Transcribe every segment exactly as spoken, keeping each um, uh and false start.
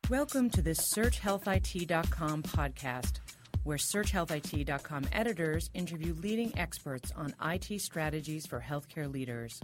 Welcome to the Search Health I T dot com podcast, where Search Health I T dot com editors interview leading experts on I T strategies for healthcare leaders.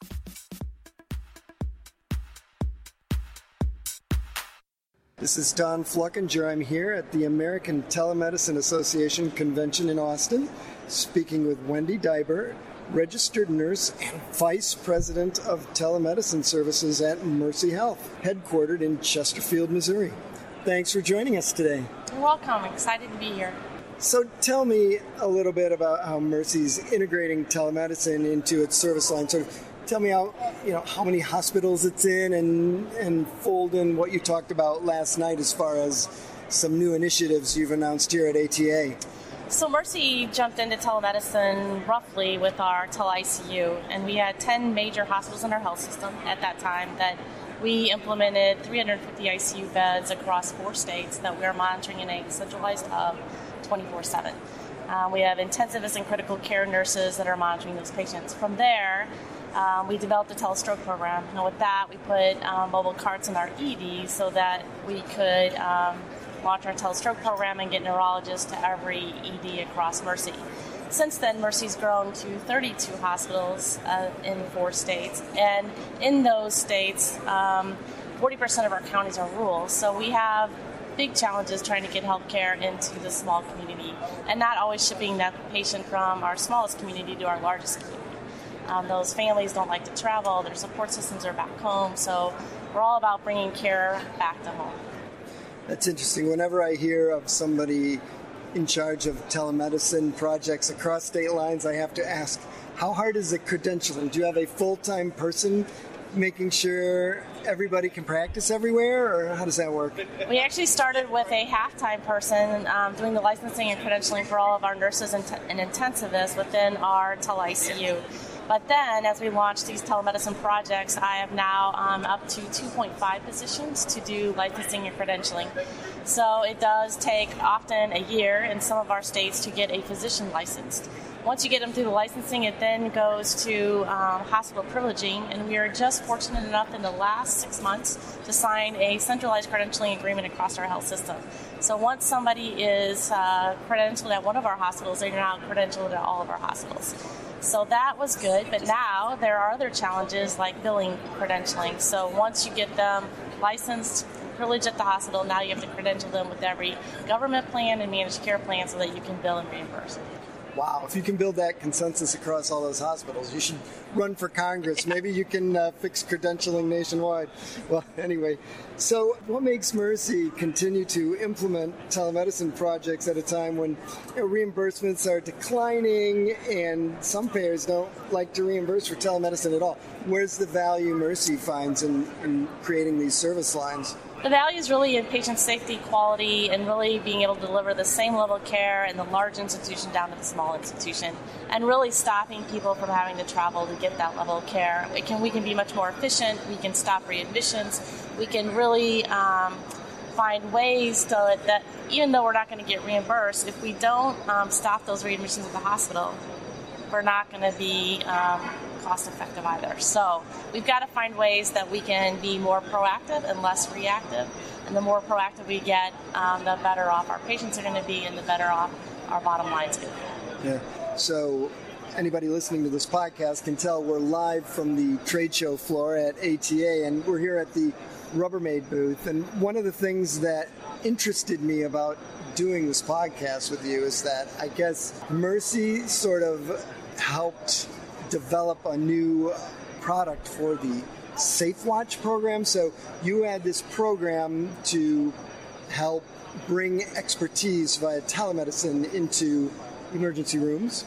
This is Don Fluckinger. I'm here at the American Telemedicine Association convention in Austin, speaking with Wendy Diber, registered nurse and vice president of telemedicine services at Mercy Health, headquartered in Chesterfield, Missouri. Thanks for joining us today. You're welcome. Excited to be here. So tell me a little bit about how Mercy's integrating telemedicine into its service line. So tell me how, you know, how many hospitals it's in, and and fold in what you talked about last night as far as some new initiatives you've announced here at A T A. So Mercy jumped into telemedicine roughly with our Tele I C U, and we had ten major hospitals in our health system at that time that we implemented three hundred fifty I C U beds across four states that we're monitoring in a centralized hub twenty-four seven. Uh, we have intensivists and critical care nurses that are monitoring those patients. From there, um, we developed a telestroke program, and with that, we put um, mobile carts in our E Ds so that we could um, launch our telestroke program and get neurologists to every E D across Mercy. Since then, Mercy's grown to thirty-two hospitals uh, in four states, and in those states, um, forty percent of our counties are rural, so we have big challenges trying to get health care into the small community, and not always shipping that patient from our smallest community to our largest community. Um, those families don't like to travel, their support systems are back home, so we're all about bringing care back to home. That's interesting. Whenever I hear of somebody in charge of telemedicine projects across state lines, I have to ask, how hard is it credentialing? Do you have a full-time person making sure everybody can practice everywhere, or how does that work? We actually started with a half-time person um, doing the licensing and credentialing for all of our nurses and, t- and intensivists within our Tele I C U. But then, as we launch these telemedicine projects, I have now um, up to two point five positions to do licensing and credentialing. So it does take often a year in some of our states to get a physician licensed. Once you get them through the licensing, it then goes to um, hospital privileging, and we are just fortunate enough in the last six months to sign a centralized credentialing agreement across our health system. So once somebody is uh, credentialed at one of our hospitals, they're now credentialed at all of our hospitals. So that was good, but now there are other challenges like billing credentialing. So once you get them licensed, privileged at the hospital, now you have to credential them with every government plan and managed care plan so that you can bill and reimburse. Wow, if you can build that consensus across all those hospitals, you should run for Congress. Maybe you can uh, fix credentialing nationwide. Well, anyway, so what makes Mercy continue to implement telemedicine projects at a time when, you know, reimbursements are declining and some payers don't like to reimburse for telemedicine at all? Where's the value Mercy finds in, in creating these service lines? The value is really in patient safety, quality, and really being able to deliver the same level of care in the large institution down to the small institution, and really stopping people from having to travel to get that level of care. We can, we can be much more efficient. We can stop readmissions. We can really um, find ways so that even though we're not going to get reimbursed, if we don't um, stop those readmissions at the hospital, we're not going to be um, cost effective either. So we've got to find ways that we can be more proactive and less reactive. And the more proactive we get, um, the better off our patients are going to be and the better off our bottom line's going to be. Yeah. So anybody listening to this podcast can tell we're live from the trade show floor at A T A, and we're here at the Rubbermaid booth. And one of the things that interested me about doing this podcast with you is that I guess Mercy sort of helped develop a new product for the SafeWatch program. So you had this program to help bring expertise via telemedicine into emergency rooms,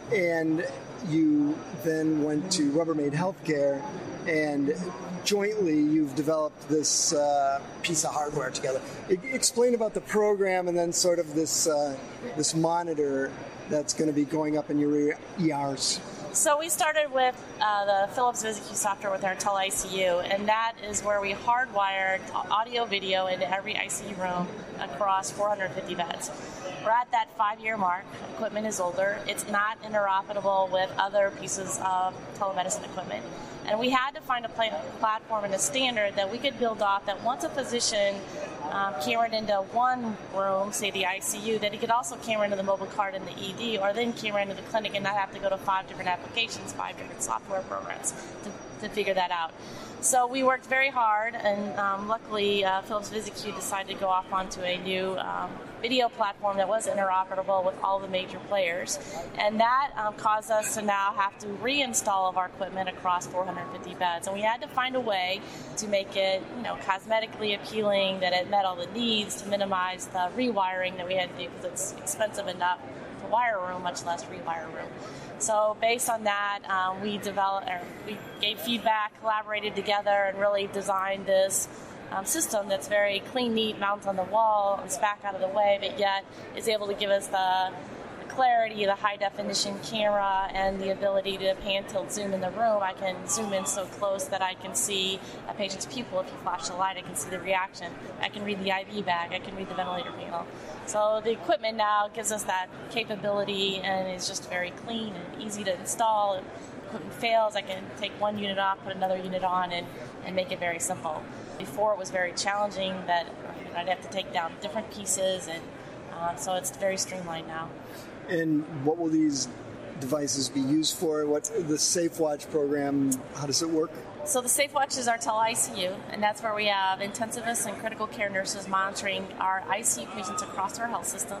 and you then went to Rubbermaid Healthcare, and jointly you've developed this uh, piece of hardware together. I- explain about the program and then sort of this uh, this monitor that's going to be going up in your E Rs. So we started with uh, the Philips VisiQ software with our Tele I C U, and that is where we hardwired audio video into every I C U room across four hundred fifty beds. We're at that five-year mark. Equipment is older. It's not interoperable with other pieces of telemedicine equipment. And we had to find a pla- platform and a standard that we could build off that once a physician um, camera it into one room, say the I C U, that he could also camera into the mobile cart in the E D, or then camera into the clinic and not have to go to five different applications, five different software programs to, to figure that out. So we worked very hard, and um, luckily uh, Philips VisiQ decided to go off onto a new um, video platform that was interoperable with all the major players, and that um, caused us to now have to reinstall all of our equipment across four hundred fifty beds, and we had to find a way to make it, you know, cosmetically appealing, that it met all the needs, to minimize the rewiring that we had to do, because it's expensive enough to wire a room, much less rewire a room. So based on that, um, we developed, or we gave feedback, collaborated together, and really designed this um, system that's very clean, neat, mounts on the wall, and back out of the way, but yet is able to give us the, the clarity, the high definition camera, and the ability to pan tilt zoom in the room. I can zoom in so close that I can see a patient's pupil. If you flash the light, I can see the reaction. I can read the I V bag. I can read the ventilator panel. So the equipment now gives us that capability, and is just very clean and easy to install. If equipment fails, I can take one unit off, put another unit on, and, and make it very simple. Before, it was very challenging that I'd have to take down different pieces, and uh, so it's very streamlined now. And what will these devices be used for? What's the SafeWatch program? How does it work? So the SafeWatch is our tele-I C U, and that's where we have intensivists and critical care nurses monitoring our I C U patients across our health system.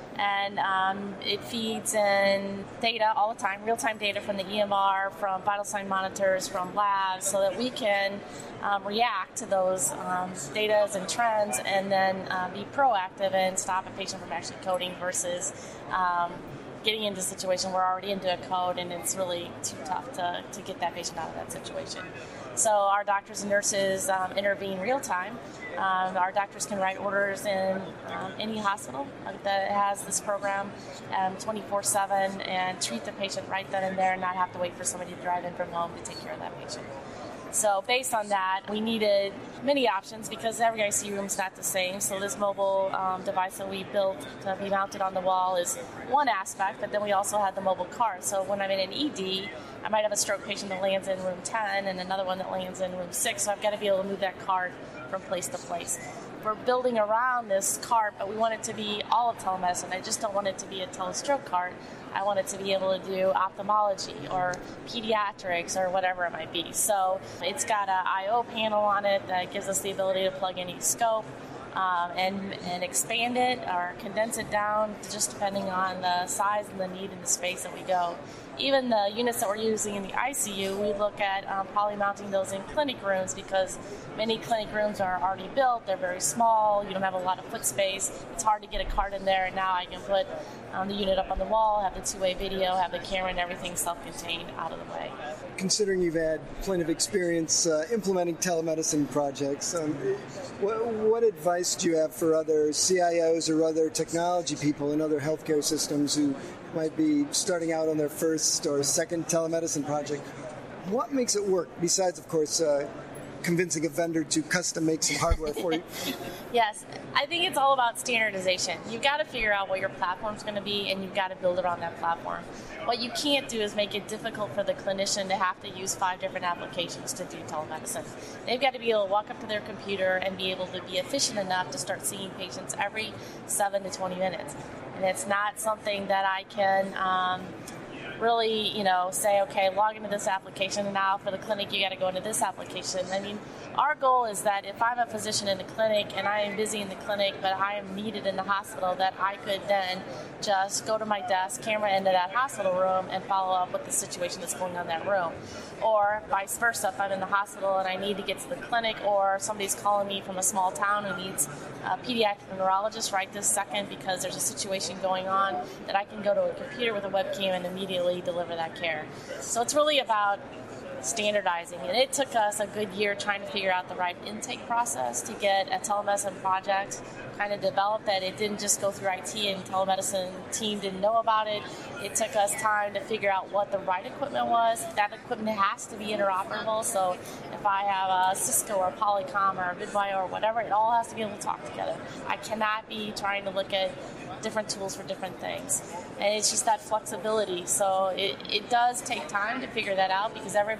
And um, it feeds in data all the time, real-time data from the E M R, from vital sign monitors, from labs, so that we can um, react to those um, data and trends, and then uh, be proactive and stop a patient from actually coding versus um, getting into a situation where we're already into a code and it's really too tough to, to get that patient out of that situation. So our doctors and nurses um, intervene real time. Um, our doctors can write orders in um, any hospital that has this program um, twenty-four seven and treat the patient right then and there, and not have to wait for somebody to drive in from home to take care of that patient. So based on that, we needed many options because every I C U room is not the same. So this mobile um, device that we built to be mounted on the wall is one aspect, but then we also had the mobile cart. So when I'm in an E D, I might have a stroke patient that lands in room ten and another one that lands in room six, so I've got to be able to move that cart from place to place. We're building around this cart, but we want it to be all of telemedicine. I just don't want it to be a telestroke cart. I want it to be able to do ophthalmology or pediatrics or whatever it might be. So it's got an I O panel on it that gives us the ability to plug any scope um, and, and expand it or condense it down, just depending on the size and the need and the space that we go. Even the units that we're using in the I C U, we look at um, probably mounting those in clinic rooms because many clinic rooms are already built. They're very small. You don't have a lot of foot space. It's hard to get a cart in there, and now I can put um, the unit up on the wall, have the two-way video, have the camera and everything self-contained out of the way. Considering you've had plenty of experience uh, implementing telemedicine projects, um, what, what advice do you have for other C I Os or other technology people in other healthcare systems who might be starting out on their first or second telemedicine project? What makes it work, besides, of course, uh, convincing a vendor to custom make some hardware for you? Yes, I think it's all about standardization. You've got to figure out what your platform's going to be, and you've got to build it on that platform. What you can't do is make it difficult for the clinician to have to use five different applications to do telemedicine. They've got to be able to walk up to their computer and be able to be efficient enough to start seeing patients every seven to twenty minutes. And it's not something that I can um, really, you know, say, okay, log into this application, and now for the clinic you got to go into this application. I mean, our goal is that if I'm a physician in the clinic and I am busy in the clinic, but I am needed in the hospital, that I could then just go to my desk, camera into that hospital room, and follow up with the situation that's going on in that room. Or vice versa, if I'm in the hospital and I need to get to the clinic, or somebody's calling me from a small town who needs a pediatric neurologist right this second because there's a situation going on, that I can go to a computer with a webcam and immediately deliver that care. So it's really about standardizing, and it took us a good year trying to figure out the right intake process to get a telemedicine project kind of developed, that it didn't just go through I T and telemedicine team didn't know about it. It took us time to figure out what the right equipment was. That equipment has to be interoperable, so if I have a Cisco or Polycom or Vidwire or whatever, it all has to be able to talk together. I cannot be trying to look at different tools for different things. And it's just that flexibility. So it, it does take time to figure that out because everybody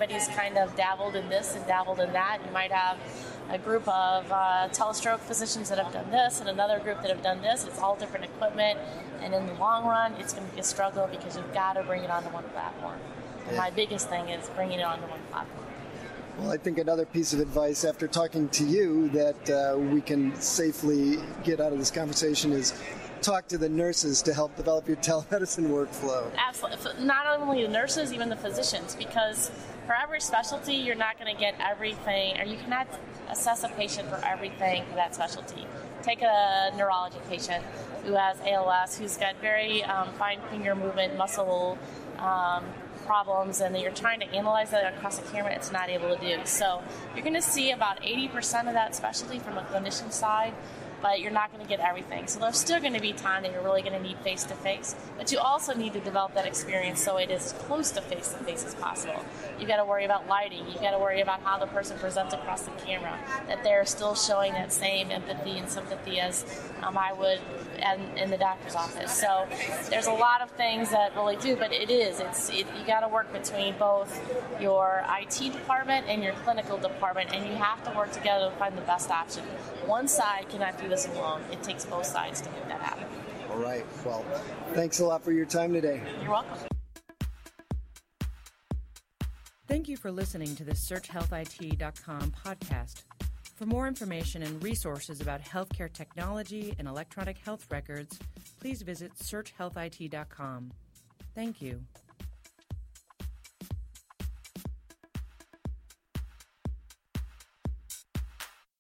everybody's kind of dabbled in this and dabbled in that. You might have a group of uh, telestroke physicians that have done this and another group that have done this. It's all different equipment, and in the long run, it's going to be a struggle because you've got to bring it onto one platform. And Yeah. my biggest thing is bringing it onto one platform. Well, I think another piece of advice after talking to you that uh, we can safely get out of this conversation is talk to the nurses to help develop your telemedicine workflow. Absolutely. Not only the nurses, even the physicians, because for every specialty, you're not going to get everything, or you cannot assess a patient for everything for that specialty. Take a neurology patient who has A L S, who's got very um, fine finger movement, muscle um, problems, and you're trying to analyze that across a camera, it's not able to do. So you're going to see about eighty percent of that specialty from a clinician side, but you're not going to get everything. So there's still going to be time that you're really going to need face-to-face, but you also need to develop that experience so it is as close to face-to-face as possible. You've got to worry about lighting. You've got to worry about how the person presents across the camera, that they're still showing that same empathy and sympathy as um, I would in, in the doctor's office. So there's a lot of things that really do, but it is. It's it, you got to work between both your I T department and your clinical department, and you have to work together to find the best option. One side cannot do this alone. It takes both sides to make that happen. All right. Well, thanks a lot for your time today. You're welcome. Thank you for listening to the search health I T dot com podcast. For more information and resources about healthcare technology and electronic health records, please visit search health I T dot com. Thank you.